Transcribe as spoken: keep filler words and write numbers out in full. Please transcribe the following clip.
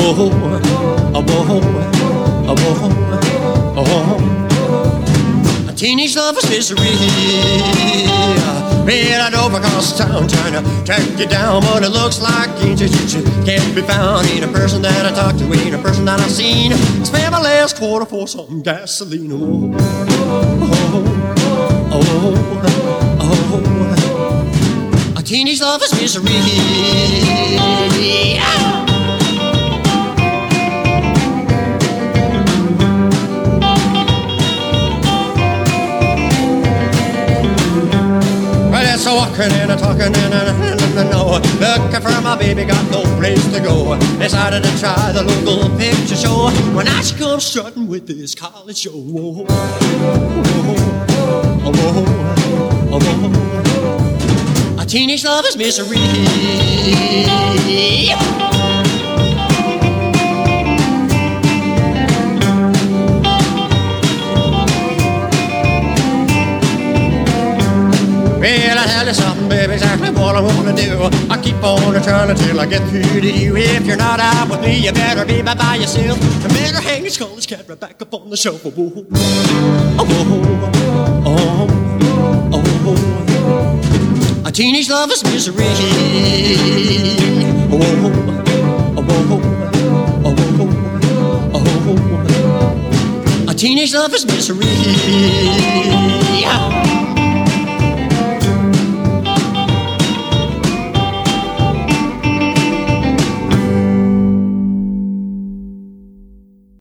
whoa, a whoa, a whoa, oh. A teenage lover's misery. Ran out over across town trying to track you down, but it looks like it can't be found. Ain't a person that I talked to, ain't a person that I've seen. Spent my last quarter for some gasoline. Oh, oh, oh, oh. A teenage lover's misery. Yeah. So walking and a talking and a no, looking for my baby, got no place to go. Decided to try the local picture show when I come strutting with this college show. Whoa, whoa, whoa, whoa. A teenage lover's misery. Well, I tell you something, baby, exactly what I wanna do. I keep on trying until I get through to you. If you're not out with me, you better be by, by yourself. You better hang your skull cat right back up on the shelf. Oh, oh, oh, oh, oh. A teenage lover's misery. Oh, oh, oh, oh, oh, oh. A teenage lover's misery. Yeah.